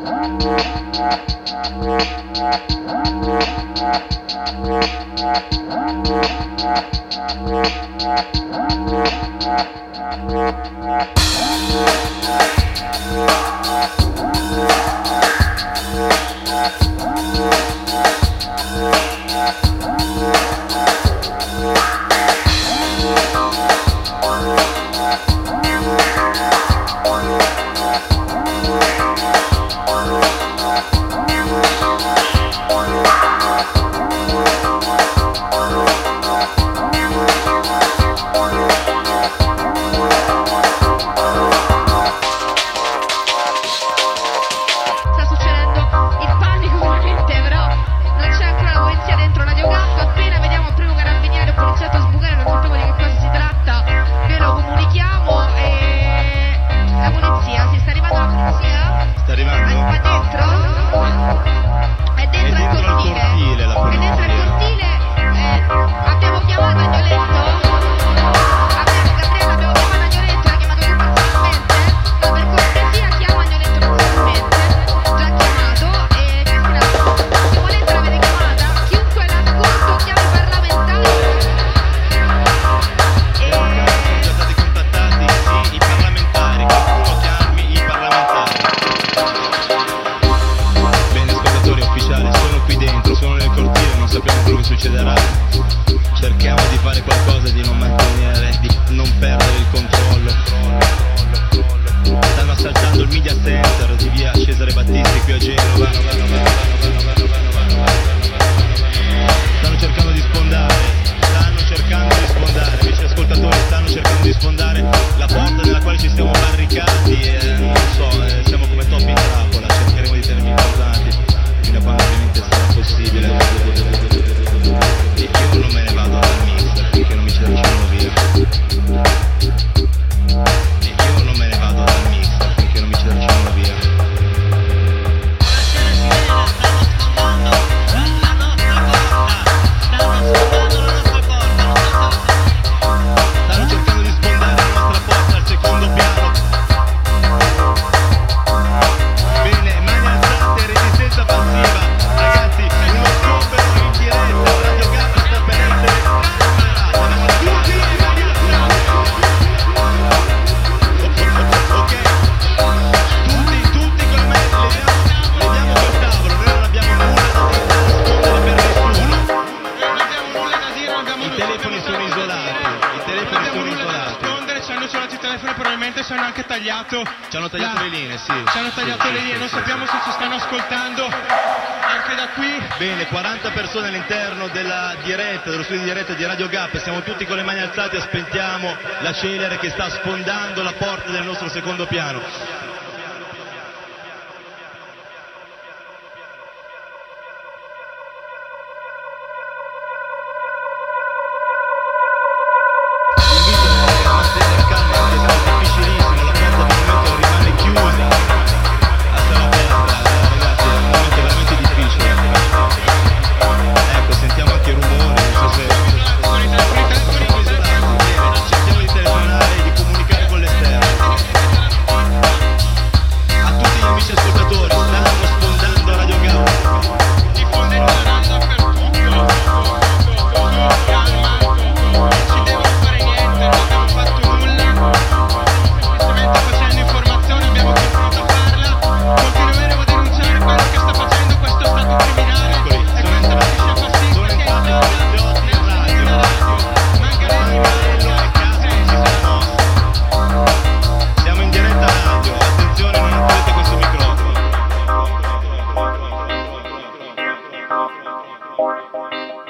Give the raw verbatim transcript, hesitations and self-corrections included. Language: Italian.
Ci hanno tagliato la, le linee, sì. Ci hanno tagliato sì, le linee, sì, non sì, sappiamo sì. se ci stanno ascoltando anche da qui. Bene, quaranta persone all'interno della diretta, dello studio di diretta di Radio Gap, siamo tutti con le mani alzate, aspettiamo la Celere che sta sfondando la porta del nostro secondo piano. Thank you.